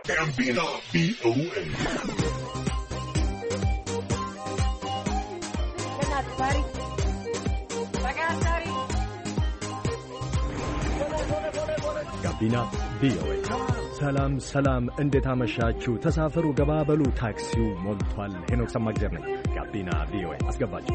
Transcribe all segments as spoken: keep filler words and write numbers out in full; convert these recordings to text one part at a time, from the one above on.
ጋቢና ቪኦኤ ጋቢና ቪኦኤ። ሰላም ሰላም፣ እንዴት አመሻችሁ? ተሳፈሩ፣ ገባበሉ፣ ታክሲው ሞልቷል። ሄኖክ ሰማግደር ነኝ። ጋቢና ቪኦኤ አስገባችሁ።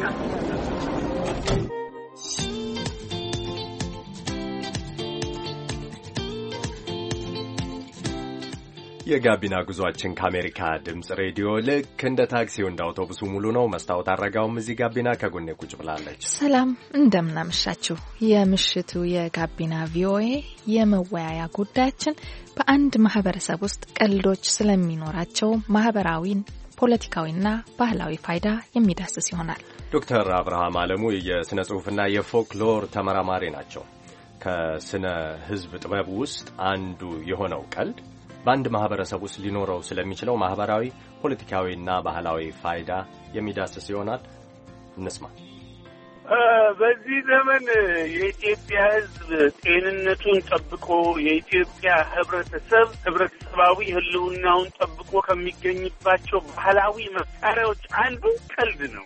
የጋቢና ጉዟችን ከአሜሪካ ድምጽ ሬዲዮ ልክ እንደ ታክሲው እንደ አውቶቡሱ ሙሉ ነው። መስታወት አረጋውም እዚህ ጋቢና ከጎኔ ቁጭ ብላለች። ሰላም እንደምናመሻችሁ። የምሽቱ የጋቢና ቪኦኤ የመወያያ ጉዳያችን በአንድ ማህበረሰብ ውስጥ ቀልዶች ስለሚኖራቸው ማህበራዊ፣ ፖለቲካዊና ባህላዊ ፋይዳ የሚዳስስ ይሆናል። ዶክተር አብርሃም አለሙ የስነ ጽሁፍና የፎክሎር ተመራማሪ ናቸው። ከስነ ህዝብ ጥበብ ውስጥ አንዱ የሆነው ቀልድ በአንድ ማህበረሰብ ውስጥ ሊኖረው ስለሚችለው ማህበራዊ፣ ፖለቲካዊና ባህላዊ ፋይዳ የሚዳስስ ይሆናል። እንስማ። በዚህ ዘመን የኢትዮጵያ ሕዝብ ጤንነቱን ጠብቆ የኢትዮጵያ ህብረተሰብ ህብረተሰባዊ ህልውናውን ጠብቆ ከሚገኝባቸው ባህላዊ መሳሪያዎች አንዱ ቀልድ ነው።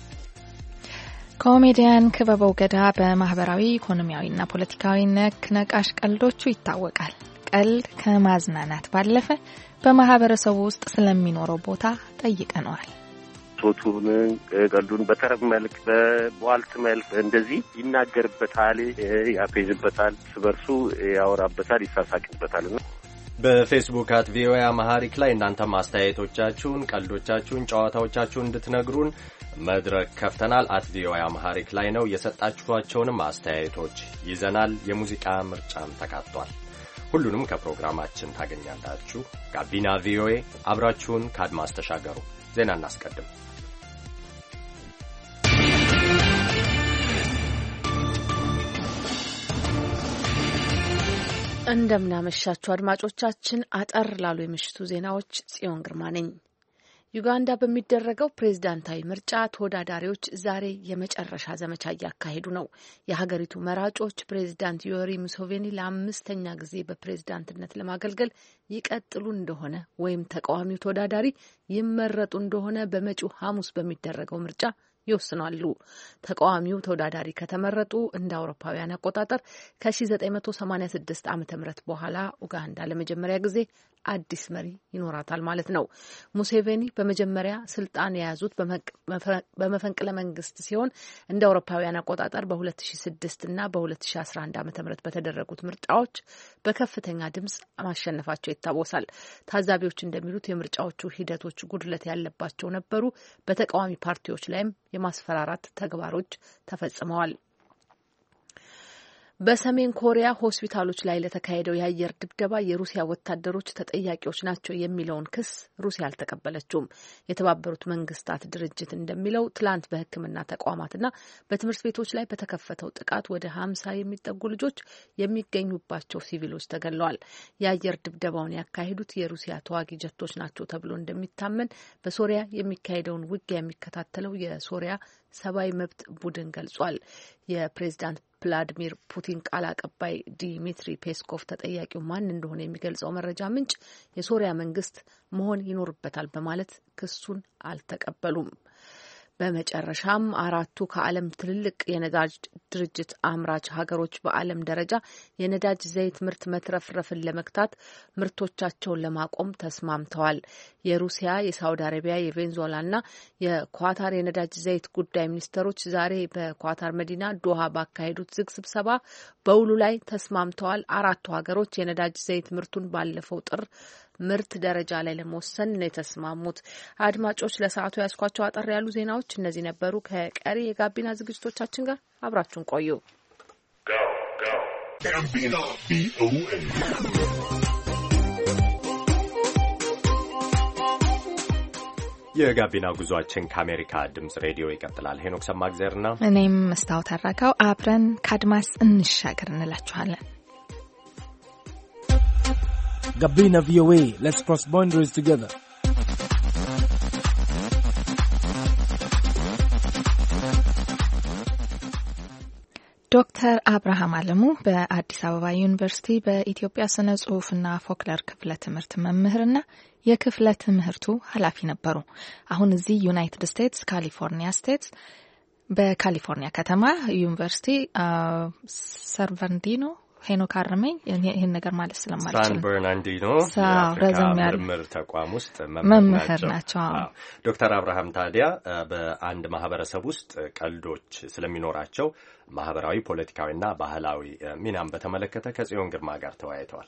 ኮሜዲያን ክበበው ገዳ በማህበራዊ ኢኮኖሚያዊና ፖለቲካዊ ነክ ነቃሽ ቀልዶቹ ይታወቃል። ቀልድ ከማዝናናት ባለፈ በማህበረሰቡ ውስጥ ስለሚኖረው ቦታ ጠይቀነዋል። ሶቱን ቀልዱን በተረብ መልክ በቧልት መልክ እንደዚህ ይናገርበታል፣ ያፌዝበታል፣ ስበርሱ ያወራበታል፣ ይሳሳቅበታል። በፌስቡክ አት ቪኦኤ አማሃሪክ ላይ እናንተም አስተያየቶቻችሁን፣ ቀልዶቻችሁን፣ ጨዋታዎቻችሁን እንድትነግሩን መድረክ ከፍተናል። አት ቪኦኤ አማሃሪክ ላይ ነው። የሰጣችኋቸውንም አስተያየቶች ይዘናል። የሙዚቃ ምርጫም ተካቷል። ሁሉንም ከፕሮግራማችን ታገኛላችሁ። ጋቢና ቪኦኤ አብራችሁን ከአድማስ ተሻገሩ። ዜና እናስቀድም። እንደምናመሻችሁ አድማጮቻችን፣ አጠር ላሉ የምሽቱ ዜናዎች ጽዮን ግርማ ነኝ። ዩጋንዳ በሚደረገው ፕሬዝዳንታዊ ምርጫ ተወዳዳሪዎች ዛሬ የመጨረሻ ዘመቻ እያካሄዱ ነው። የሀገሪቱ መራጮች ፕሬዝዳንት ዮዌሪ ሙሴቬኒ ለአምስተኛ ጊዜ በፕሬዝዳንትነት ለማገልገል ይቀጥሉ እንደሆነ ወይም ተቃዋሚው ተወዳዳሪ ይመረጡ እንደሆነ በመጪው ሐሙስ በሚደረገው ምርጫ ይወስናሉ። ተቃዋሚው ተወዳዳሪ ከተመረጡ እንደ አውሮፓውያን አቆጣጠር ከ ዘጠኝ መቶ ሰማኒያ ስድስት ዓመተ ምህረት በኋላ ኡጋንዳ ለመጀመሪያ ጊዜ አዲስ መሪ ይኖራታል ማለት ነው። ሙሴቬኒ በመጀመሪያ ስልጣን የያዙት በመፈንቅለ መንግስት ሲሆን እንደ አውሮፓውያን አቆጣጠር በሁለት ሺህ ስድስት እና በሁለት ሺህ አስራ አንድ ዓመተ ምህረት በተደረጉት ምርጫዎች በከፍተኛ ድምጽ ማሸነፋቸው ይታወሳል። ታዛቢዎች እንደሚሉት የምርጫዎቹ ሂደቶች ጉድለት ያለባቸው ነበሩ። በተቃዋሚ ፓርቲዎች ላይም የማስፈራራት ተግባሮች ተፈጽመዋል። በሰሜን ኮሪያ ሆስፒታሎች ላይ ለተካሄደው የአየር ድብደባ የሩሲያ ወታደሮች ተጠያቂዎች ናቸው የሚለውን ክስ ሩሲያ አልተቀበለችውም። የተባበሩት መንግስታት ድርጅት እንደሚለው ትላንት በሕክምና ተቋማትና በትምህርት ቤቶች ላይ በተከፈተው ጥቃት ወደ ሀምሳ የሚጠጉ ልጆች የሚገኙባቸው ሲቪሎች ተገድለዋል። የአየር ድብደባውን ያካሄዱት የሩሲያ ተዋጊ ጀቶች ናቸው ተብሎ እንደሚታመን በሶሪያ የሚካሄደውን ውጊያ የሚከታተለው የሶሪያ ሰብአዊ መብት ቡድን ገልጿል። የፕሬዝዳንት ቭላዲሚር ፑቲን ቃል አቀባይ ዲሚትሪ ፔስኮቭ ተጠያቂው ማን እንደሆነ የሚገልጸው መረጃ ምንጭ የሶሪያ መንግስት መሆን ይኖርበታል በማለት ክሱን አልተቀበሉም። በመጨረሻም አራቱ ከዓለም ትልልቅ የነዳጅ ድርጅት አምራች ሀገሮች በዓለም ደረጃ የነዳጅ ዘይት ምርት መትረፍረፍን ለመግታት ምርቶቻቸውን ለማቆም ተስማምተዋል። የሩሲያ፣ የሳውዲ አረቢያ፣ የቬንዙዌላና የኳታር የነዳጅ ዘይት ጉዳይ ሚኒስትሮች ዛሬ በኳታር መዲና ዶሃ ባካሄዱት ዝግ ስብሰባ በውሉ ላይ ተስማምተዋል። አራቱ ሀገሮች የነዳጅ ዘይት ምርቱን ባለፈው ጥር ምርት ደረጃ ላይ ለመወሰን ነው የተስማሙት። አድማጮች ለሰዓቱ ያስኳቸው አጠር ያሉ ዜናዎች እነዚህ ነበሩ። ከቀሪ የጋቢና ዝግጅቶቻችን ጋር አብራችሁን ቆዩ። የጋቢና ጉዟችን ከአሜሪካ ድምጽ ሬዲዮ ይቀጥላል። ሄኖክ ሰማግዘርና እኔም መስታወት አራጋው አብረን ከአድማስ እንሻገር እንላችኋለን። Gabina V O A, let's cross boundaries together. ዶክተር አብርሃም አለሙ በአዲስ አበባ ዩኒቨርሲቲ በኢትዮጵያ ስነ ጽሁፍና ፎክለር ክፍለ ትምህርት መምህርና የክፍለ ትምህርቱ ኃላፊ ነበሩ። አሁን እዚህ ዩናይትድ ስቴትስ ካሊፎርኒያ ስቴትስ በካሊፎርኒያ ከተማ ዩኒቨርሲቲ ሰርቫንዲኖ ሄኖክ አርመኝ ይሄን ነገር ማለት ስለማልችል ሳን በርናርዲኖ ረዘም ያለ ምርምር ተቋም ውስጥ መምህር ናቸው። ዶክተር አብርሃም ታዲያ በአንድ ማህበረሰብ ውስጥ ቀልዶች ስለሚኖራቸው ማህበራዊ፣ ፖለቲካዊና ባህላዊ ሚናም በተመለከተ ከጽዮን ግርማ ጋር ተወያይተዋል።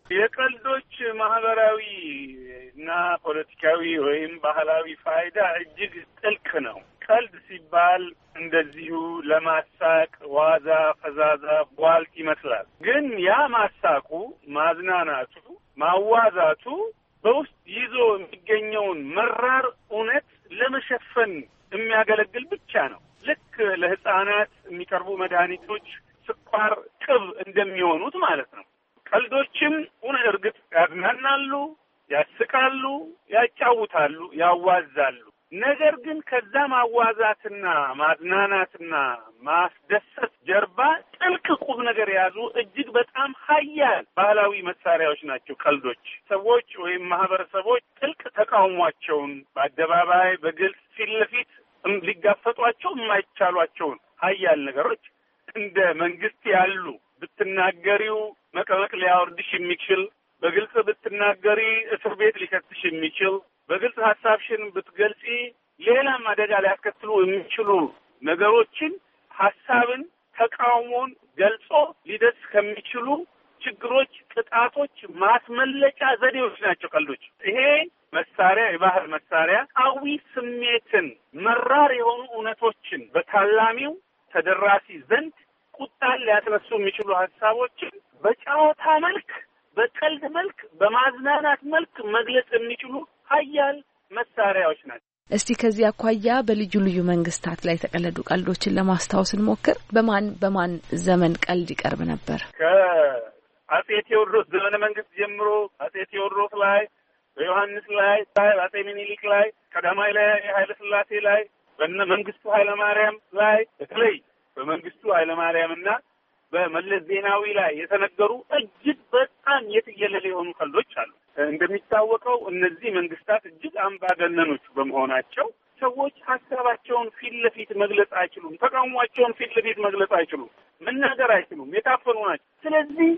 የቀልዶች ማህበራዊ እና ፖለቲካዊ ወይም ባህላዊ ፋይዳ እጅግ ጥልቅ ነው። ቀልድ ሲባል እንደዚሁ ለማሳቅ ዋዛ ፈዛዛ ቧልት ይመስላል። ግን ያ ማሳቁ፣ ማዝናናቱ፣ ማዋዛቱ በውስጥ ይዞ የሚገኘውን መራር እውነት ለመሸፈን የሚያገለግል ብቻ ነው። ልክ ለህፃናት የሚቀርቡ መድኃኒቶች ስኳር፣ ቅብ እንደሚሆኑት ማለት ነው። ቀልዶችም እርግጥ ያዝናናሉ፣ ያስቃሉ፣ ያጫውታሉ፣ ያዋዛሉ። ነገር ግን ከዛ ማዋዛትና ማዝናናትና ማስደሰት ጀርባ ጥልቅ ቁም ነገር የያዙ እጅግ በጣም ሀያል ባህላዊ መሳሪያዎች ናቸው ቀልዶች። ሰዎች ወይም ማህበረሰቦች ጥልቅ ተቃውሟቸውን በአደባባይ በግልጽ ፊት ለፊት ሊጋፈጧቸው የማይቻሏቸውን ሀያል ነገሮች እንደ መንግስት ያሉ ብትናገሪው መቀመቅ ሊያወርድሽ የሚችል፣ በግልጽ ብትናገሪ እስር ቤት ሊከትሽ የሚችል፣ በግልጽ ሀሳብሽን ብትገልጺ ሌላም አደጋ ሊያስከትሉ የሚችሉ ነገሮችን ሀሳብን፣ ተቃውሞን ገልጾ ሊደርስ ከሚችሉ ችግሮች፣ ቅጣቶች ማስመለጫ ዘዴዎች ናቸው ቀልዶች። ይሄ መሳሪያ የባህል መሳሪያ ቃዊ ስሜትን፣ መራር የሆኑ እውነቶችን በታላሚው ተደራሲ ዘንድ ቁጣን ሊያስነሱ የሚችሉ ሀሳቦችን በጨዋታ መልክ፣ በቀልድ መልክ፣ በማዝናናት መልክ መግለጽ የሚችሉ ሀያል መሳሪያዎች ናቸው። እስቲ ከዚህ አኳያ በልዩ ልዩ መንግስታት ላይ የተቀለዱ ቀልዶችን ለማስታወስ እንሞክር። በማን በማን ዘመን ቀልድ ይቀርብ ነበር? ከአጼ ቴዎድሮስ ዘመነ መንግስት ጀምሮ አጼ ቴዎድሮስ ላይ፣ በዮሐንስ ላይ፣ በአጼ ሚኒሊክ ላይ፣ ቀዳማዊ ላይ ኃይለ ሥላሴ ላይ፣ በእነ መንግስቱ ኃይለ ማርያም ላይ፣ በተለይ በመንግስቱ ኃይለ ማርያምና በመለስ ዜናዊ ላይ የተነገሩ እጅግ በጣም የትየለሌ የሆኑ ቀልዶች አሉ። እንደሚታወቀው እነዚህ መንግስታት እጅግ አምባገነኖች በመሆናቸው ሰዎች ሀሳባቸውን ፊት ለፊት መግለጽ አይችሉም። ተቃውሟቸውን ፊት ለፊት መግለጽ አይችሉም። መናገር አይችሉም። የታፈኑ ናቸው። ስለዚህ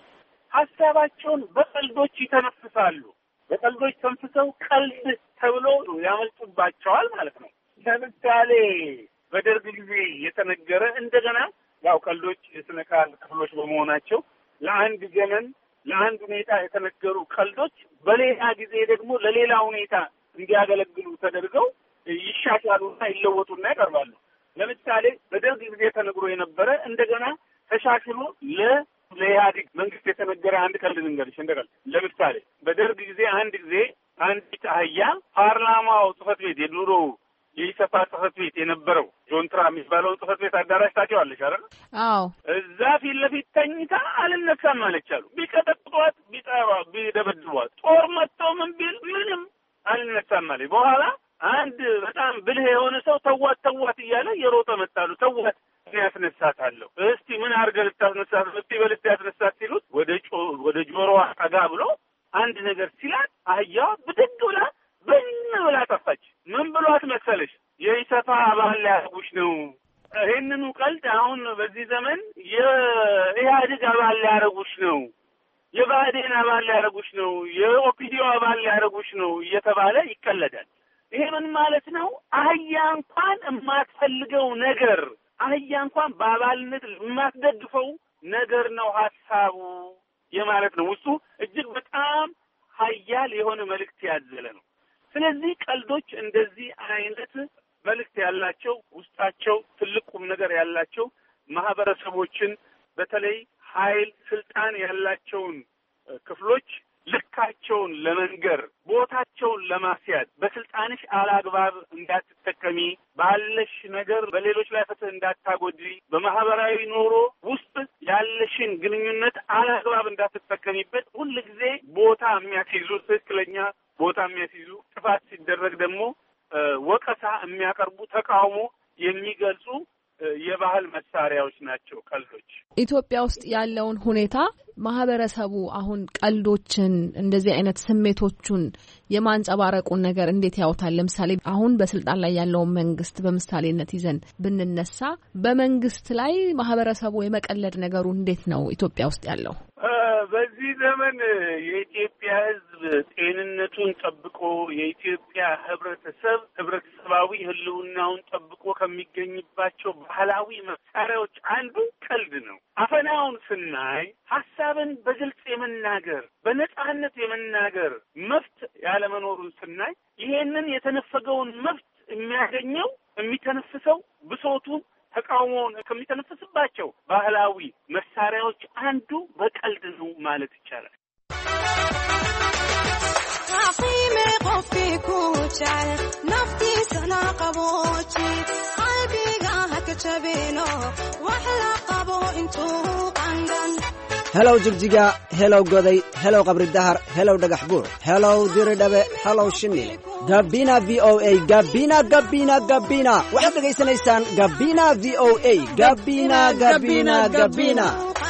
ሀሳባቸውን በቀልዶች ይተነፍሳሉ። በቀልዶች ተንፍሰው ቀልድ ተብሎ ያመልጡባቸዋል ማለት ነው። ለምሳሌ በደርግ ጊዜ የተነገረ እንደገና ያው ቀልዶች የስነ ቃል ክፍሎች በመሆናቸው ለአንድ ዘመን ለአንድ ሁኔታ የተነገሩ ቀልዶች በሌላ ጊዜ ደግሞ ለሌላ ሁኔታ እንዲያገለግሉ ተደርገው ይሻሻሉና ይለወጡና ይቀርባሉ። ለምሳሌ በደርግ ጊዜ ተነግሮ የነበረ እንደገና ተሻሽሎ ለ ለኢህአዴግ መንግስት የተነገረ አንድ ቀልድ ልንገርሽ። እንደቀል ለምሳሌ በደርግ ጊዜ አንድ ጊዜ አንዲት አህያ ፓርላማው ጽህፈት ቤት የድሮ የኢሰፓ ጽህፈት ቤት የነበረው ጆንትራ የሚባለውን ጽህፈት ቤት አዳራሽ ታውቂዋለሽ አይደል? አዎ። እዛ ፊት ለፊት ተኝታ አልነሳም አለች አሉ። ቢቀጠቅጧት፣ ቢጠባ፣ ቢደበድቧት፣ ጦር መጥተው ምን ቢል ምንም አልነሳም አለች። በኋላ አንድ በጣም ብልህ የሆነ ሰው ተዋት ተዋት እያለ የሮጠ መጣሉ። ተዋት ያስነሳታለሁ፣ እስቲ ምን አድርገህ ልታስነሳት እስቲ በልት ያስነሳት ሲሉት ወደ ጆ ወደ ጆሮዋ ጠጋ ብሎ አንድ ነገር ሲላት አህያዋ ብድግ ብላ በን ብላ ጠፋች። ምን ብሏት መሰለሽ? የኢሰፓ አባል ሊያደርጉሽ ነው። ይህንኑ ቀልድ አሁን በዚህ ዘመን የኢህአዴግ አባል ሊያደርጉሽ ነው፣ የባህዴን አባል ሊያደርጉሽ ነው፣ የኦፒዲዮ አባል ሊያደርጉሽ ነው እየተባለ ይቀለዳል። ይሄ ምን ማለት ነው? አህያ እንኳን የማትፈልገው ነገር፣ አህያ እንኳን በአባልነት የማትደግፈው ነገር ነው ሀሳቡ የማለት ነው። ውስጡ እጅግ በጣም ሀያል የሆነ መልእክት ያዘለ ነው። ስለዚህ ቀልዶች እንደዚህ አይነት መልእክት ያላቸው ውስጣቸው ትልቅ ቁም ነገር ያላቸው ማህበረሰቦችን በተለይ ኃይል፣ ስልጣን ያላቸውን ክፍሎች ልካቸውን ለመንገር፣ ቦታቸውን ለማስያዝ፣ በስልጣንሽ አላግባብ እንዳትጠቀሚ፣ ባለሽ ነገር በሌሎች ላይ ፍትህ እንዳታጎድሪ፣ በማህበራዊ ኑሮ ውስጥ ያለሽን ግንኙነት አላግባብ እንዳትጠቀሚበት ሁል ጊዜ ቦታ የሚያስይዙ ትክክለኛ ቦታ የሚያስይዙ ጥፋት ሲደረግ ደግሞ ወቀሳ የሚያቀርቡ ተቃውሞ የሚገልጹ የባህል መሳሪያዎች ናቸው ቀልዶች። ኢትዮጵያ ውስጥ ያለውን ሁኔታ ማህበረሰቡ አሁን ቀልዶችን እንደዚህ አይነት ስሜቶቹን የማንጸባረቁን ነገር እንዴት ያውታል? ለምሳሌ አሁን በስልጣን ላይ ያለውን መንግስት በምሳሌነት ይዘን ብንነሳ በመንግስት ላይ ማህበረሰቡ የመቀለድ ነገሩ እንዴት ነው ኢትዮጵያ ውስጥ ያለው? በዚህ ዘመን የኢትዮጵያ ሕዝብ ጤንነቱን ጠብቆ የኢትዮጵያ ህብረተሰብ ህብረተሰባዊ ህልውናውን ጠብቆ ከሚገኝባቸው ባህላዊ መሳሪያዎች አንዱ ቀልድ ነው። አፈናውን ስናይ ሀሳብን በግልጽ የመናገር በነጻነት የመናገር መብት ያለመኖሩን ስናይ ይሄንን የተነፈገውን መብት የሚያገኘው የሚተነፍሰው ብሶቱን ተቃውሞውን ከሚተነፍስባቸው ባህላዊ መሳሪያዎች አንዱ በቀልድ ነው ማለት ይቻላል። አኺሜ ቆፊኩ ቻል ነፍቲ ሰናቀቦቺ ቀልቢጋ ሀከቸቤኖ ወህላ ቀቦ እንቱ ቀንደን hello jigjiga hello goday hello qabri dahar hello dhagax buur hello diridhabe hello shini gabina v o a gabina gabina gabina waxaad dhageysanaysaan gabina v o a gabina gabina gabina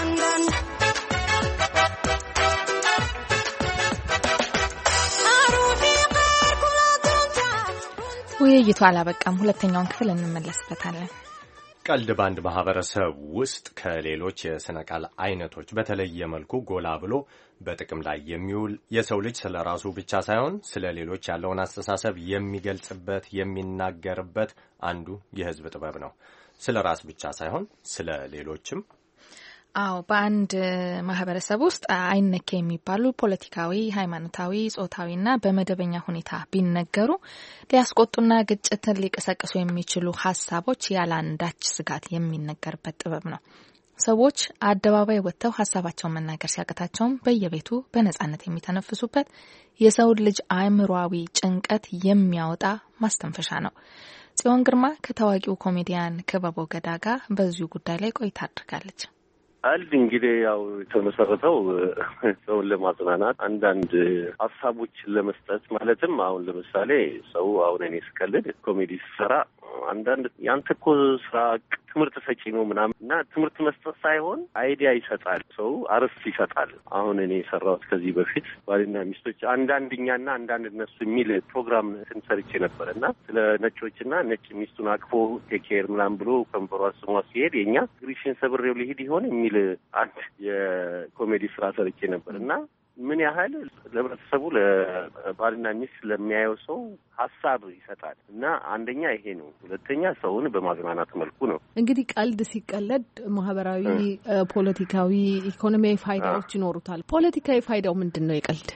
ውይይቱ አላበቃም። ሁለተኛውን ክፍል እንመለስበታለን። ቀልድ ባንድ ማህበረሰብ ውስጥ ከሌሎች የስነ ቃል አይነቶች በተለየ መልኩ ጎላ ብሎ በጥቅም ላይ የሚውል የሰው ልጅ ስለ ራሱ ብቻ ሳይሆን ስለ ሌሎች ያለውን አስተሳሰብ የሚገልጽበት የሚናገርበት አንዱ የህዝብ ጥበብ ነው። ስለ ራስ ብቻ ሳይሆን ስለ ሌሎችም። አዎ፣ በአንድ ማህበረሰብ ውስጥ አይነኬ የሚባሉ ፖለቲካዊ፣ ሃይማኖታዊ፣ ጾታዊና በመደበኛ ሁኔታ ቢነገሩ ሊያስቆጡና ግጭትን ሊቀሰቅሱ የሚችሉ ሀሳቦች ያላንዳች ስጋት የሚነገርበት ጥበብ ነው። ሰዎች አደባባይ ወጥተው ሀሳባቸውን መናገር ሲያቀታቸውም በየቤቱ በነጻነት የሚተነፍሱበት የሰው ልጅ አእምሯዊ ጭንቀት የሚያወጣ ማስተንፈሻ ነው። ጽዮን ግርማ ከታዋቂው ኮሜዲያን ክበቦ ገዳ ጋር በዚሁ ጉዳይ ላይ ቆይታ አድርጋለች። ቀልድ እንግዲህ ያው የተመሰረተው ሰውን ለማጽናናት አንዳንድ ሀሳቦችን ለመስጠት ማለትም አሁን ለምሳሌ ሰው አሁን እኔ ስቀልድ ኮሜዲ ስሰራ አንዳንድ ያንተ እኮ ስራ ትምህርት ሰጪ ነው ምናምን እና ትምህርት መስጠት ሳይሆን አይዲያ ይሰጣል፣ ሰው አርዕስት ይሰጣል። አሁን እኔ የሰራሁት ከዚህ በፊት ባልና ሚስቶች አንዳንድኛና አንዳንድ እነሱ የሚል ፕሮግራም ሰርቼ ነበር እና ስለ ነጮችና ነጭ ሚስቱን አቅፎ ቴኬር ምናምን ብሎ ከንፈሯ ስሟ ሲሄድ የኛ ግሪሽን ሰብሬው ሊሄድ ይሆን የሚል አንድ የኮሜዲ ስራ ሰርቼ ነበር እና ምን ያህል ለህብረተሰቡ ለባልና ሚስት ለሚያየው ሰው ሀሳብ ይሰጣል እና አንደኛ ይሄ ነው። ሁለተኛ ሰውን በማዝናናት መልኩ ነው። እንግዲህ ቀልድ ሲቀለድ ማህበራዊ፣ ፖለቲካዊ፣ ኢኮኖሚያዊ ፋይዳዎች ይኖሩታል። ፖለቲካዊ ፋይዳው ምንድን ነው? የቀልድ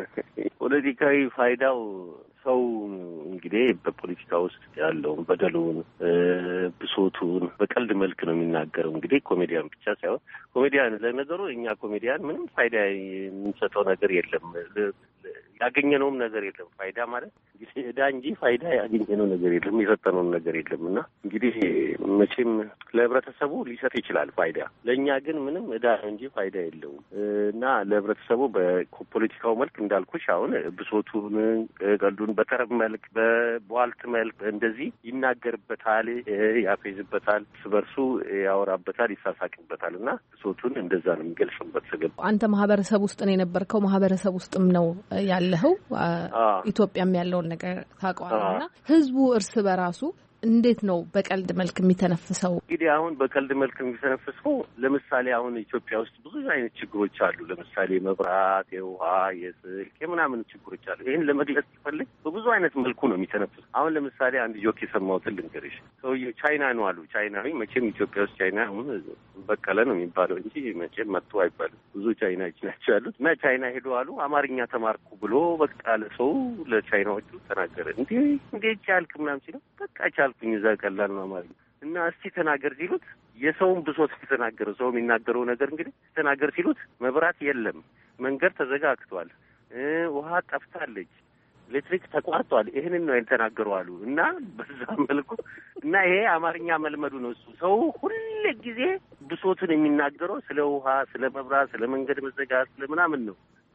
ፖለቲካዊ ፋይዳው ሰው እንግዲህ በፖለቲካ ውስጥ ያለውን በደሉን፣ ብሶቱን በቀልድ መልክ ነው የሚናገረው። እንግዲህ ኮሜዲያን ብቻ ሳይሆን ኮሜዲያን ለነገሩ እኛ ኮሜዲያን ምንም ፋይዳ የምንሰጠው ነገር የለም፣ ያገኘነውም ነገር የለም። ፋይዳ ማለት እንግዲህ እዳ እንጂ ፋይዳ ያገኘነው ነገር የለም፣ የሰጠነውም ነገር የለም እና እንግዲህ መቼም ለህብረተሰቡ ሊሰጥ ይችላል ፋይዳ፣ ለእኛ ግን ምንም እዳ እንጂ ፋይዳ የለውም እና ለህብረተሰቡ በፖለቲካው መልክ እንዳልኩሽ አሁን ብሶቱን፣ ቀልዱን በተረብ መልክ በቧልት መልክ እንደዚህ ይናገርበታል፣ ያፌዝበታል፣ ስበርሱ ያወራበታል፣ ይሳሳቅበታል እና ብሶቱን እንደዛ ነው የሚገልጽበት። ሰገባ አንተ ማህበረሰብ ውስጥ ነው የነበርከው፣ ማህበረሰብ ውስጥም ነው ያለኸው፣ ኢትዮጵያም ያለውን ነገር ታውቀዋለና ህዝቡ እርስ በራሱ እንዴት ነው በቀልድ መልክ የሚተነፍሰው? እንግዲህ አሁን በቀልድ መልክ የሚተነፍሰው ለምሳሌ አሁን ኢትዮጵያ ውስጥ ብዙ አይነት ችግሮች አሉ። ለምሳሌ መብራት፣ የውሃ፣ የስልክ የምናምን ችግሮች አሉ። ይህን ለመግለጽ ሲፈልግ በብዙ አይነት መልኩ ነው የሚተነፍሰው። አሁን ለምሳሌ አንድ ጆክ የሰማሁትን ልንገርሽ። ሰውዬው ቻይና ነው አሉ። ቻይናዊ መቼም ኢትዮጵያ ውስጥ ቻይና አሁን በቀለ ነው የሚባለው እንጂ መቼም መጥቶ አይባልም። ብዙ ቻይናዎች ናቸው ያሉት እና ቻይና ሄዶ አሉ አማርኛ ተማርኩ ብሎ በቃ ለሰው ለቻይናዎቹ ተናገረ። እንዴ እንዴ ቻልክ ምናምን ሲለው በቃ ቻልኩኝ እዛ ቀላል ነው አማርኛ እና እስቲ ተናገር ሲሉት የሰውን ብሶት ተናገረ። ሰው የሚናገረው ነገር እንግዲህ ተናገር ሲሉት መብራት የለም፣ መንገድ ተዘጋግቷል፣ ውሃ ጠፍታለች፣ ኤሌክትሪክ ተቋርጧል፣ ይሄንን ነው የተናገረው አሉ እና በዛ መልኩ እና ይሄ አማርኛ መልመዱ ነው። እሱ ሰው ሁሉ ጊዜ ብሶቱን የሚናገረው ስለ ውሃ፣ ስለ መብራት፣ ስለ መንገድ መዘጋት፣ ስለ ምናምን ነው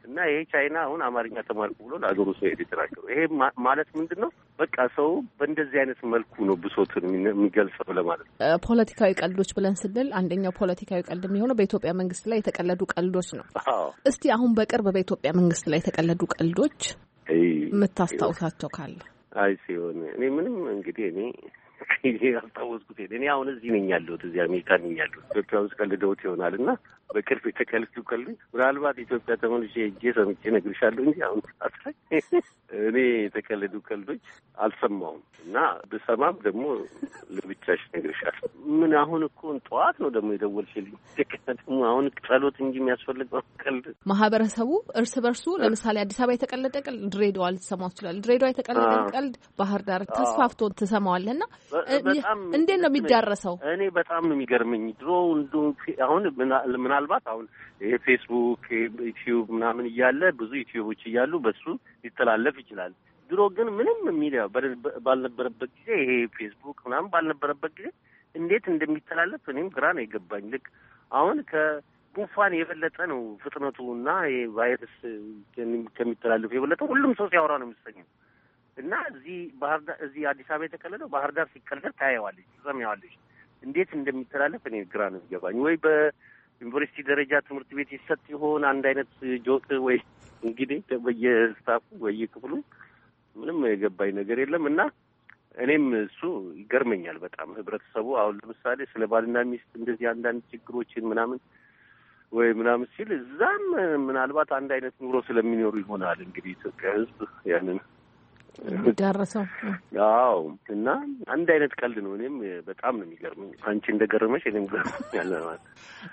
እና ይሄ ቻይና አሁን አማርኛ ተማርኩ ብሎ ለአገሩ ሰው ሄደ ተናገሩ። ይሄ ማለት ምንድነው? በቃ ሰው በእንደዚህ አይነት መልኩ ነው ብሶቱን የሚገልጸው ለማለት ነው። ፖለቲካዊ ቀልዶች ብለን ስንል አንደኛው ፖለቲካዊ ቀልድ የሚሆነው በኢትዮጵያ መንግስት ላይ የተቀለዱ ቀልዶች ነው። እስቲ አሁን በቅርብ በኢትዮጵያ መንግስት ላይ የተቀለዱ ቀልዶች የምታስታውሳቸው ካለ? አይ ሲሆን እኔ ምንም እንግዲህ እኔ ይሄ አስታውስኩት እኔ አሁን እዚህ ነኝ ያለሁት እዚህ አሜሪካ ነኝ ያለሁት ኢትዮጵያ ውስጥ ቀልደውት ይሆናል እና በቅርብ የተቀልዱ ቀልድ ምናልባት ኢትዮጵያ ተመልሼ ሄጄ ሰምቼ እነግርሻለሁ እንጂ አሁን አስራኝ እኔ የተቀለዱ ቀልዶች አልሰማሁም እና ብሰማም ደግሞ ለብቻሽ እነግርሻለሁ። ምን አሁን እኮ ጠዋት ነው ደግሞ የደወልሽልኝ ደግሞ አሁን ጸሎት እንጂ የሚያስፈልገው ቀልድ ማህበረሰቡ እርስ በርሱ ለምሳሌ አዲስ አበባ የተቀለደ ቀልድ ድሬዳዋ ልትሰማው ትችላለህ። ድሬዳዋ የተቀለደ ቀልድ ባህር ዳር ተስፋፍቶ ትሰማዋለህና እንዴት ነው የሚዳረሰው? እኔ በጣም ነው የሚገርመኝ። ድሮ እንደው አሁን ምናልባት አሁን ይሄ ፌስቡክ ዩቲዩብ ምናምን እያለ ብዙ ዩቲዩቦች እያሉ በሱ ሊተላለፍ ይችላል። ድሮ ግን ምንም ሚዲያ ባልነበረበት ጊዜ ይሄ ፌስቡክ ምናምን ባልነበረበት ጊዜ እንዴት እንደሚተላለፍ እኔም ግራ ነው የገባኝ። ልክ አሁን ከጉንፋን የበለጠ ነው ፍጥነቱና ይሄ ቫይረስ ከሚተላለፍ የበለጠ ሁሉም ሰው ሲያወራ ነው የሚሰኘው። እና እዚህ ባህር ዳር እዚህ አዲስ አበባ የተቀለደው ባህር ዳር ሲቀለድ ታየዋለች፣ ትሰሚያዋለች። እንዴት እንደሚተላለፍ እኔ ግራ ነው የሚገባኝ። ወይ በዩኒቨርሲቲ ደረጃ ትምህርት ቤት ይሰጥ ይሆን አንድ አይነት ጆክ ወይ እንግዲህ በየስታፉ በየክፍሉ ምንም የገባኝ ነገር የለም። እና እኔም እሱ ይገርመኛል በጣም ህብረተሰቡ አሁን ለምሳሌ ስለ ባልና ሚስት እንደዚህ አንዳንድ ችግሮችን ምናምን ወይ ምናምን ሲል እዛም ምናልባት አንድ አይነት ኑሮ ስለሚኖሩ ይሆናል እንግዲህ ኢትዮጵያ ህዝብ ያንን ዳረሰው። አዎ እና አንድ አይነት ቀልድ ነው። እኔም በጣም ነው የሚገርመኝ። አንቺ እንደገረመሽ እኔም ገርመኛል ማለት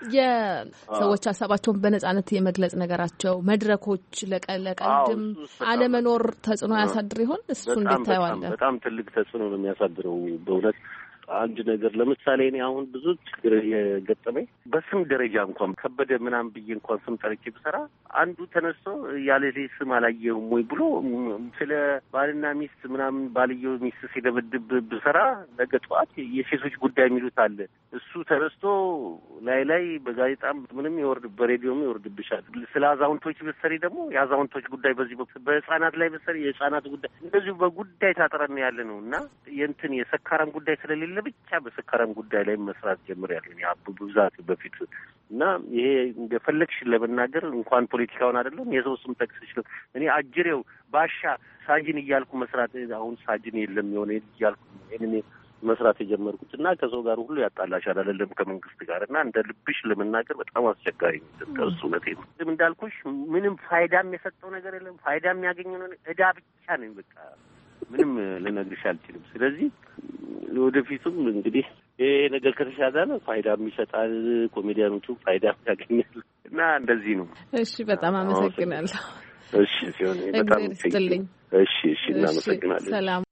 የሰዎች ሀሳባቸውን በነጻነት የመግለጽ ነገራቸው መድረኮች ለቀልድም አለመኖር ተጽዕኖ ያሳድር ይሆን? እሱ እንዴት ታየዋለህ? በጣም ትልቅ ተጽዕኖ ነው የሚያሳድረው በእውነት። አንድ ነገር ለምሳሌ እኔ አሁን ብዙ ችግር የገጠመኝ በስም ደረጃ እንኳን ከበደ ምናምን ብዬ እንኳን ስም ጠርቼ ብሰራ አንዱ ተነስቶ ያለ ስም አላየሁም ወይ ብሎ ስለ ባልና ሚስት ምናምን ባልየው ሚስት ሲደበድብ ብሰራ ነገ ጠዋት የሴቶች ጉዳይ የሚሉት አለ። እሱ ተነስቶ ላይ ላይ በጋዜጣም ምንም ይወርድ በሬዲዮም ይወርድብሻል። ስለ አዛውንቶች ብትሰሪ ደግሞ የአዛውንቶች ጉዳይ በዚህ በኩል በህጻናት ላይ ብትሰሪ የህጻናት ጉዳይ እንደዚሁ በጉዳይ ታጥረን ያለ ነው እና የእንትን የሰካራም ጉዳይ ስለሌለ ብቻ በሰካራም ጉዳይ ላይ መስራት ጀምሬያለሁ እኔ አቡ ብዛት በፊት እና ይሄ እንደፈለግሽ ለመናገር እንኳን ፖለቲካውን አይደለም የሰው ስም ጠቅስሽ እኔ አጅሬው ባሻ ሳጅን እያልኩ መስራት አሁን ሳጅን የለም የሆነ እያልኩ እኔ መስራት የጀመርኩት እና ከሰው ጋር ሁሉ ያጣላሻል አይደለም ከመንግስት ጋር እና እንደ ልብሽ ለመናገር በጣም አስቸጋሪ ነው። ከሱ ነቴ እንዳልኩሽ ምንም ፋይዳም የሰጠው ነገር የለም። ፋይዳም የሚያገኘው ነው እዳ ብቻ ነው። በቃ ምንም ልነግርሽ አልችልም። ስለዚህ ወደፊቱም እንግዲህ ይሄ ነገር ከተሻሻለ ፋይዳም ይሰጣል፣ ኮሜዲያኖቹ ፋይዳም ያገኛሉ እና እንደዚህ ነው። እሺ በጣም አመሰግናለሁ። እሺ ሲሆን በጣም ይስጥልኝ። እሺ እሺ እናመሰግናለን። ሰላም።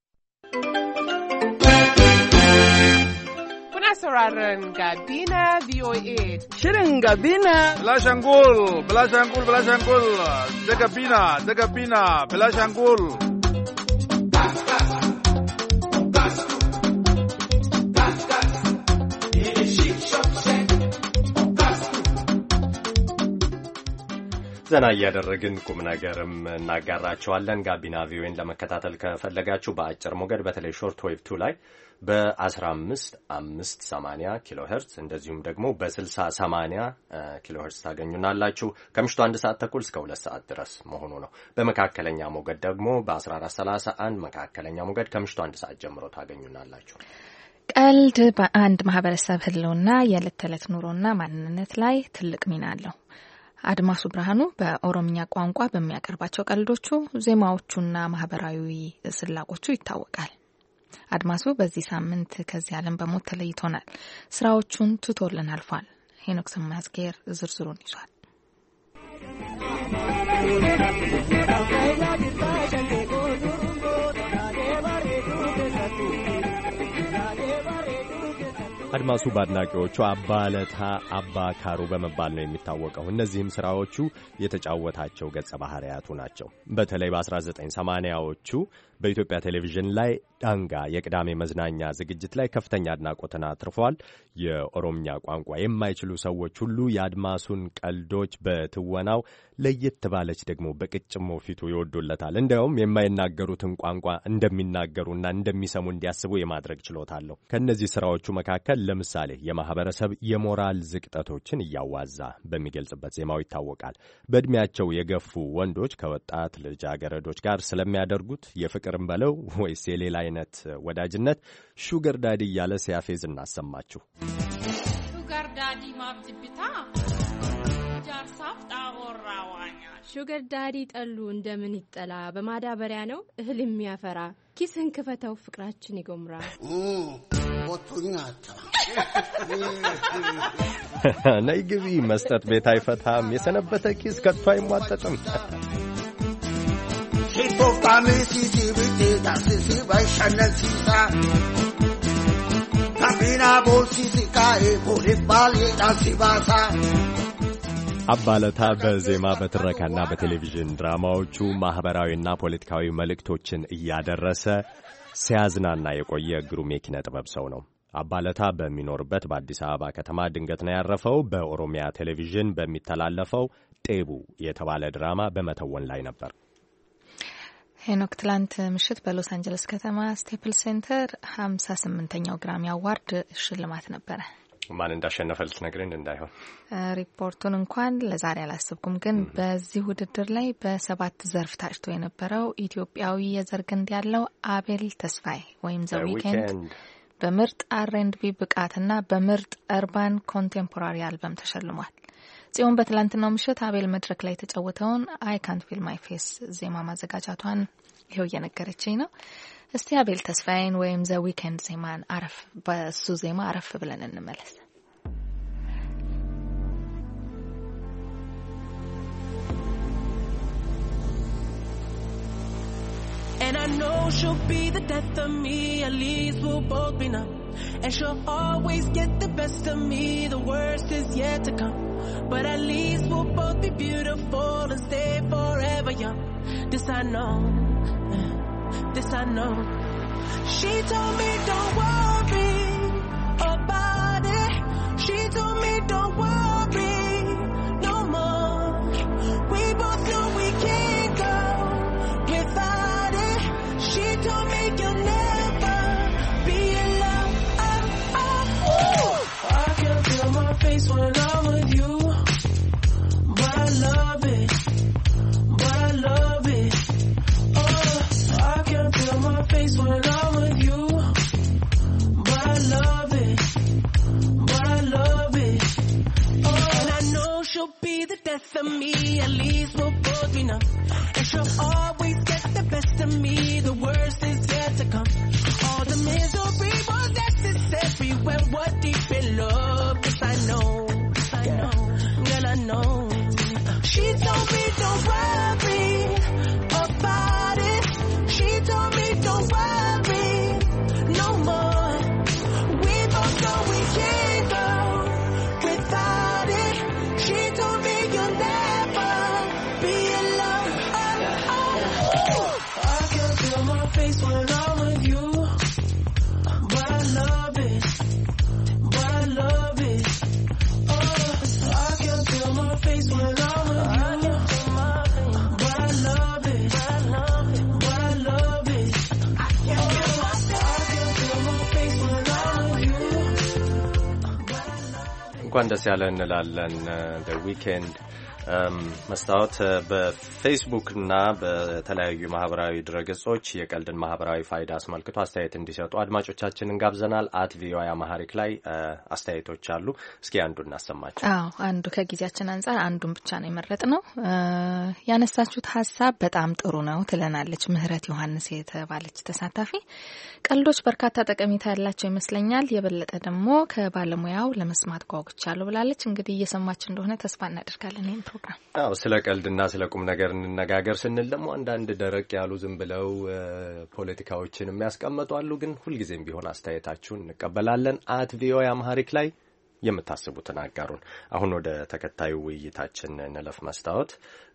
sauraron Gabina V O A. Shirin Gabina. Bilashangul, Bilashangul, Bilashangul. Da Gabina, da Gabina, Bilashangul. ዘና እያደረግን ቁም ነገርም እናጋራቸዋለን። ጋቢና ቪኦኤን ለመከታተል ከፈለጋችሁ በአጭር ሞገድ በተለይ ሾርት ዌቭ ቱ ላይ በአስራ አምስት አምስት ሰማንያ ኪሎ ሄርትዝ እንደዚሁም ደግሞ በስልሳ ሰማንያ ኪሎ ሄርትዝ ታገኙናላችሁ። ከምሽቱ አንድ ሰዓት ተኩል እስከ ሁለት ሰዓት ድረስ መሆኑ ነው። በመካከለኛ ሞገድ ደግሞ በአስራ አራት ሰላሳ አንድ መካከለኛ ሞገድ ከምሽቱ አንድ ሰዓት ጀምሮ ታገኙናላችሁ። ቀልድ በአንድ ማህበረሰብ ህልውና የዕለት ተዕለት ኑሮና ማንነት ላይ ትልቅ ሚና አለው። አድማሱ ብርሃኑ በኦሮምኛ ቋንቋ በሚያቀርባቸው ቀልዶቹ፣ ዜማዎቹና ማህበራዊ ስላቆቹ ይታወቃል። አድማሱ በዚህ ሳምንት ከዚህ ዓለም በሞት ተለይቶናል። ስራዎቹን ትቶልን አልፏል። ሄኖክ ሰማዝጌር ዝርዝሩን ይዟል። አድማሱ በአድናቂዎቹ አባለታ አባ ካሩ በመባል ነው የሚታወቀው። እነዚህም ስራዎቹ የተጫወታቸው ገጸ ባህሪያቱ ናቸው። በተለይ በ1980ዎቹ በኢትዮጵያ ቴሌቪዥን ላይ ዳንጋ የቅዳሜ መዝናኛ ዝግጅት ላይ ከፍተኛ አድናቆትን አትርፏል። የኦሮምኛ ቋንቋ የማይችሉ ሰዎች ሁሉ የአድማሱን ቀልዶች በትወናው ለየት ባለች ደግሞ በቅጭሞ ፊቱ ይወዱለታል። እንዲያውም የማይናገሩትን ቋንቋ እንደሚናገሩና እንደሚሰሙ እንዲያስቡ የማድረግ ችሎታ አለው። ከእነዚህ ስራዎቹ መካከል ለምሳሌ የማህበረሰብ የሞራል ዝቅጠቶችን እያዋዛ በሚገልጽበት ዜማው ይታወቃል። በእድሜያቸው የገፉ ወንዶች ከወጣት ልጃገረዶች ጋር ስለሚያደርጉት የፍቅርን በለው ወይስ የሌላ አይነት ወዳጅነት ሹገር ዳዲ እያለ ሲያፌዝ እናሰማችሁ። ሹገር ዳዲ ማብጅብታ ጃርሳፍ ጣወራዋኛ ሹገር ዳዲ ጠሉ እንደምን ይጠላ በማዳበሪያ ነው እህል የሚያፈራ ኪስህን ክፈተው ፍቅራችን ይጎምራ ወጡኛታ ነይ ግቢ መስጠት ቤት አይፈታም የሰነበተ ኪስ ከቶ አይሟጠጥም ሲቶፋሚ ሲሲብቲ ታሲሲ ባይሻነሲሳ ታቢና ቦሲሲካኤ ቦሪባሊ ታሲባሳ አባለታ በዜማ በትረካና በቴሌቪዥን ድራማዎቹ ማህበራዊና ፖለቲካዊ መልእክቶችን እያደረሰ ሲያዝናና የቆየ ግሩም የኪነ ጥበብ ሰው ነው። አባለታ በሚኖርበት በአዲስ አበባ ከተማ ድንገት ነው ያረፈው። በኦሮሚያ ቴሌቪዥን በሚተላለፈው ጤቡ የተባለ ድራማ በመተወን ላይ ነበር። ሄኖክ ትላንት ምሽት በሎስ አንጀለስ ከተማ ስቴፕል ሴንተር ሀምሳ ስምንተኛው ግራሚ አዋርድ ሽልማት ነበረ። ማን እንዳሸነፈ ልትነግረን እንዳይሆን ሪፖርቱን እንኳን ለዛሬ አላሰብኩም፣ ግን በዚህ ውድድር ላይ በሰባት ዘርፍ ታጭቶ የነበረው ኢትዮጵያዊ የዘር ግንድ ያለው አቤል ተስፋዬ ወይም ዘ ዊኬንድ በምርጥ አር ኤንድ ቢ ብቃትና በምርጥ አርባን ኮንቴምፖራሪ አልበም ተሸልሟል። ጽዮን በትላንትናው ምሽት አቤል መድረክ ላይ የተጫወተውን አይ ካንት ፊል ማይ ፌስ ዜማ ማዘጋጃቷን ይኸው እየነገረችኝ ነው። እስቲ አቤል ተስፋዬን ወይም ዘ ዊኬንድ ዜማን አረፍ በሱ ዜማ አረፍ ብለን እንመለስ። And I know she'll be the death of me, at least we'll both be numb. And she'll always get the best of me, the worst is yet to come. But at least we'll both be beautiful and stay forever young. This I know, this I know. She told me don't worry about it. She told me don't worry no more. We both know we can't go without it. She told me you'll never be alone. Oh, oh, oh. I can feel my face when I'm with you, but I love it, but I love it. Oh, I can feel my face when I'm with you, but I love it, but I love it. Oh, and I know she'll be the death of me, at least we'll both be numb. And she'll always get the best of me, the worst is yet to come. All the misery was necessary when we're deep in love. Yes, I know, yes, I know, girl, I know. She told me don't worry about it. She told me don't worry no more. We both know we can't go without it. She told me you'll never be alone. Oh, oh, oh. I can feel my face when I'm with you, but I love it, but I love it. Oh, I can feel my face when I'm with you, but I love it, but I love it, but I love it. I can feel my face when I'm with you, but I love it. እንኳን ደስ ያለ እንላለን the weekend መስታወት በፌስቡክ እና በተለያዩ ማህበራዊ ድረገጾች የቀልድን ማህበራዊ ፋይዳ አስመልክቶ አስተያየት እንዲሰጡ አድማጮቻችንን ጋብዘናል። አት ቪኦኤ አማሃሪክ ላይ አስተያየቶች አሉ። እስኪ አንዱን እናሰማችሁ። አዎ አንዱ ከጊዜያችን አንፃር አንዱን ብቻ ነው የመረጥነው። ያነሳችሁት ሀሳብ በጣም ጥሩ ነው ትለናለች ምህረት ዮሐንስ የተባለች ተሳታፊ። ቀልዶች በርካታ ጠቀሜታ ያላቸው ይመስለኛል። የበለጠ ደግሞ ከባለሙያው ለመስማት ጓጉቻለሁ ብላለች። እንግዲህ እየሰማች እንደሆነ ተስፋ እናደርጋለን። ፕሮግራም። አዎ ስለ ቀልድና ስለ ቁም ነገር እንነጋገር ስንል ደግሞ አንዳንድ ደረቅ ያሉ ዝም ብለው ፖለቲካዎችን የሚያስቀምጡ አሉ። ግን ሁልጊዜም ቢሆን አስተያየታችሁን እንቀበላለን። አት ቪኦኤ አማሪክ ላይ የምታስቡትን አጋሩን። አሁን ወደ ተከታዩ ውይይታችን እንለፍ። መስታወት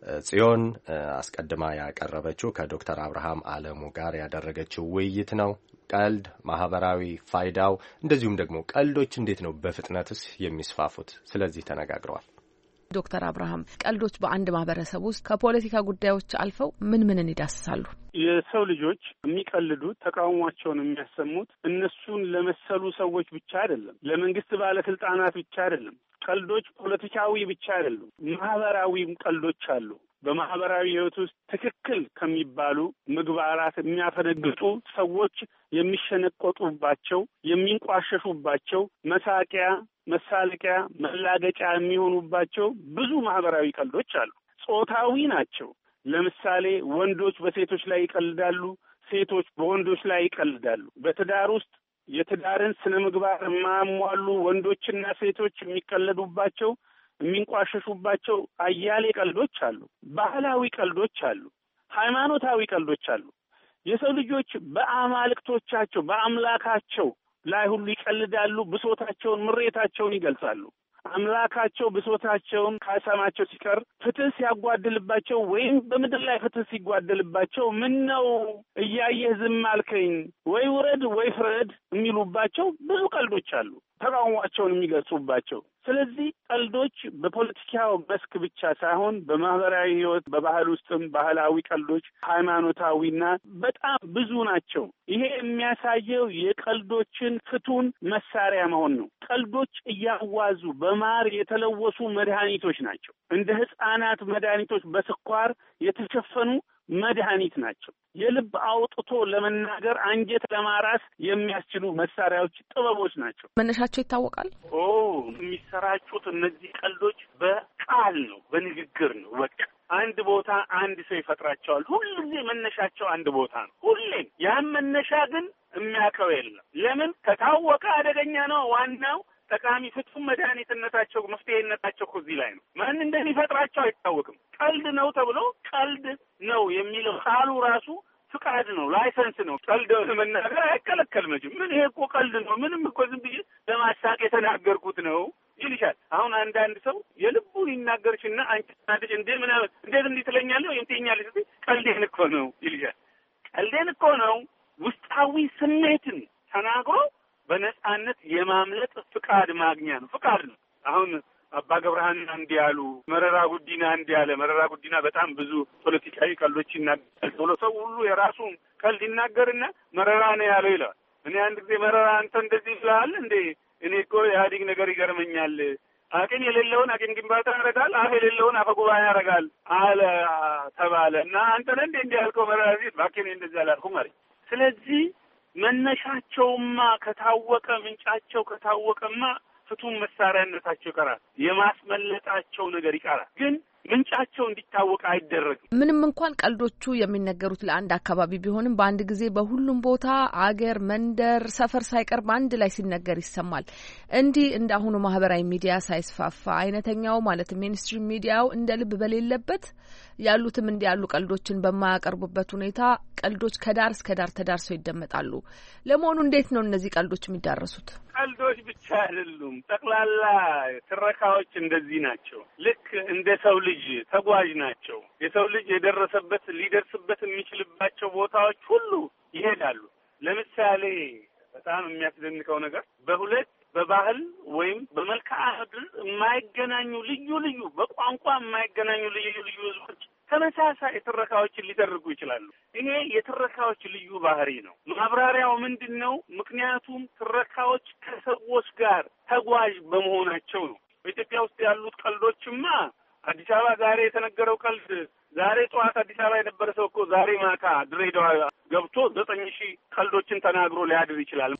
ጽዮን አስቀድማ ያቀረበችው ከዶክተር አብርሃም አለሙ ጋር ያደረገችው ውይይት ነው። ቀልድ ማህበራዊ ፋይዳው፣ እንደዚሁም ደግሞ ቀልዶች እንዴት ነው በፍጥነትስ የሚስፋፉት? ስለዚህ ተነጋግረዋል። ዶክተር አብርሃም ቀልዶች በአንድ ማህበረሰብ ውስጥ ከፖለቲካ ጉዳዮች አልፈው ምን ምንን ይዳስሳሉ? የሰው ልጆች የሚቀልዱት ተቃውሟቸውን የሚያሰሙት እነሱን ለመሰሉ ሰዎች ብቻ አይደለም፣ ለመንግስት ባለስልጣናት ብቻ አይደለም። ቀልዶች ፖለቲካዊ ብቻ አይደሉም፣ ማህበራዊም ቀልዶች አሉ። በማህበራዊ ህይወት ውስጥ ትክክል ከሚባሉ ምግባራት የሚያፈነግጡ ሰዎች የሚሸነቆጡባቸው፣ የሚንቋሸሹባቸው፣ መሳቂያ መሳለቂያ መላገጫ የሚሆኑባቸው ብዙ ማህበራዊ ቀልዶች አሉ። ጾታዊ ናቸው። ለምሳሌ ወንዶች በሴቶች ላይ ይቀልዳሉ፣ ሴቶች በወንዶች ላይ ይቀልዳሉ። በትዳር ውስጥ የትዳርን ስነ ምግባር የማያሟሉ ወንዶችና ሴቶች የሚቀለዱባቸው የሚንቋሸሹባቸው አያሌ ቀልዶች አሉ። ባህላዊ ቀልዶች አሉ። ሃይማኖታዊ ቀልዶች አሉ። የሰው ልጆች በአማልክቶቻቸው በአምላካቸው ላይ ሁሉ ይቀልዳሉ። ብሶታቸውን፣ ምሬታቸውን ይገልጻሉ። አምላካቸው ብሶታቸውን ካሰማቸው ሲቀር ፍትህ ሲያጓድልባቸው ወይም በምድር ላይ ፍትህ ሲጓድልባቸው ምን ነው እያየህ ዝም አልከኝ፣ ወይ ውረድ ወይ ፍረድ የሚሉባቸው ብዙ ቀልዶች አሉ፣ ተቃውሟቸውን የሚገልጹባቸው። ስለዚህ ቀልዶች በፖለቲካው መስክ ብቻ ሳይሆን በማህበራዊ ህይወት፣ በባህል ውስጥም ባህላዊ ቀልዶች ሃይማኖታዊና በጣም ብዙ ናቸው። ይሄ የሚያሳየው የቀልዶችን ፍቱን መሳሪያ መሆን ነው። ቀልዶች እያዋዙ በማር የተለወሱ መድኃኒቶች ናቸው። እንደ ህፃናት መድኃኒቶች በስኳር የተሸፈኑ መድኃኒት ናቸው። የልብ አውጥቶ ለመናገር አንጀት ለማራስ የሚያስችሉ መሳሪያዎች፣ ጥበቦች ናቸው። መነሻቸው ይታወቃል። ኦ የሚሰራጩት እነዚህ ቀልዶች በቃል ነው፣ በንግግር ነው። በቃ አንድ ቦታ አንድ ሰው ይፈጥራቸዋል። ሁልጊዜ መነሻቸው አንድ ቦታ ነው። ሁሌም ያን መነሻ ግን የሚያውቀው የለም። ለምን? ከታወቀ አደገኛ ነው። ዋናው ጠቃሚ ፍጹም መድኃኒትነታቸው መፍትሄነታቸው እዚህ ላይ ነው። ማን እንደሚፈጥራቸው አይታወቅም። ቀልድ ነው ተብሎ ቀልድ ነው የሚለው ቃሉ ራሱ ፍቃድ ነው፣ ላይሰንስ ነው። ቀልድ መናገር አይከለከል መቼም። ምን ይሄ እኮ ቀልድ ነው፣ ምንም እኮ ዝም ብዬ ለማሳቅ የተናገርኩት ነው ይልሻል። አሁን አንዳንድ ሰው የልቡን ይናገርሽና አንቺ ታድሽ እንዴ ምን እንዴት እንዲህ ትለኛለህ ወይም ትይኛለሽ ስትይ ቀልዴን እኮ ነው ይልሻል። ቀልዴን እኮ ነው ውስጣዊ ስሜትን ተናግሮ በነጻነት የማምለጥ ፍቃድ ማግኛ ነው። ፍቃድ ነው። አሁን አባ ገብረሃና እንዲህ ያሉ፣ መረራ ጉዲና እንዲህ ያለ። መረራ ጉዲና በጣም ብዙ ፖለቲካዊ ቀልዶች ይናገራል። ቶሎ ሰው ሁሉ የራሱን ቀልድ ይናገርና መረራ ነው ያለው ይላል። እኔ አንድ ጊዜ መረራ አንተ እንደዚህ ብለሃል እንዴ? እኔ እኮ ኢህአዴግ ነገር ይገርመኛል። አቅም የሌለውን አቅም ግንባታ ያደርጋል፣ አፍ የሌለውን አፈ ጉባኤ ያደርጋል አለ ተባለ እና አንተ ነህ እንዴ እንዲህ ያልከው? መረራ ሲል ባኬኔ እንደዚህ አላልኩም አለኝ። ስለዚህ መነሻቸውማ ከታወቀ ምንጫቸው ከታወቀማ ፍቱን መሳሪያነታቸው ይቀራል። የማስመለጣቸው ነገር ይቀራል። ግን ምንጫቸው እንዲታወቅ አይደረግም። ምንም እንኳን ቀልዶቹ የሚነገሩት ለአንድ አካባቢ ቢሆንም በአንድ ጊዜ በሁሉም ቦታ አገር፣ መንደር፣ ሰፈር ሳይቀር በአንድ ላይ ሲነገር ይሰማል። እንዲህ እንደ አሁኑ ማህበራዊ ሚዲያ ሳይስፋፋ አይነተኛው ማለት ሜንስትሪም ሚዲያው እንደ ልብ በሌለበት ያሉትም እንዲህ ያሉ ቀልዶችን በማያቀርቡበት ሁኔታ ቀልዶች ከዳር እስከ ዳር ተዳርሰው ይደመጣሉ። ለመሆኑ እንዴት ነው እነዚህ ቀልዶች የሚዳረሱት? ቀልዶች ብቻ አይደሉም፣ ጠቅላላ ትረካዎች እንደዚህ ናቸው። ልክ እንደ ሰው ልጅ ተጓዥ ናቸው። የሰው ልጅ የደረሰበት ሊደርስበት የሚችልባቸው ቦታዎች ሁሉ ይሄዳሉ። ለምሳሌ በጣም የሚያስደንቀው ነገር በሁለት በባህል ወይም በመልክዓ ምድር የማይገናኙ ልዩ ልዩ በቋንቋ የማይገናኙ ልዩ ልዩ ህዝቦች ተመሳሳይ ትረካዎችን ሊደርጉ ይችላሉ። ይሄ የትረካዎች ልዩ ባህሪ ነው። ማብራሪያው ምንድን ነው? ምክንያቱም ትረካዎች ከሰዎች ጋር ተጓዥ በመሆናቸው ነው። በኢትዮጵያ ውስጥ ያሉት ቀልዶችማ አዲስ አበባ ዛሬ የተነገረው ቀልድ ዛሬ ጠዋት አዲስ አበባ የነበረ ሰው እኮ ዛሬ ማታ ድሬዳዋ ገብቶ ዘጠኝ ሺህ ቀልዶችን ተናግሮ ሊያድር ይችላል።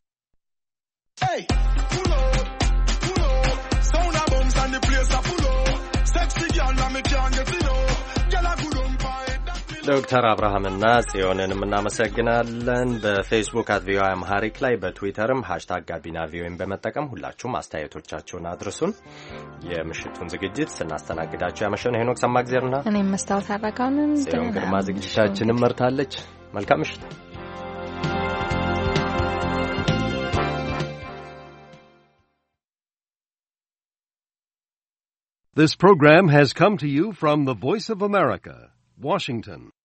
ዶክተር አብርሃምና ጽዮንንም እናመሰግናለን። በፌስቡክ አት ቪኦኤ አምሃሪክ ላይ በትዊተርም ሃሽታግ ጋቢና ቪኦኤን በመጠቀም ሁላችሁም አስተያየቶቻችሁን አድርሱን። የምሽቱን ዝግጅት ስናስተናግዳችሁ ያመሸነው ሄኖክ ሰማግዜርና እኔም መስታወት አረጋውንን ጽዮን ግርማ ዝግጅታችንን መርታለች። መልካም ምሽት። This program has come to you from the Voice of America, Washington.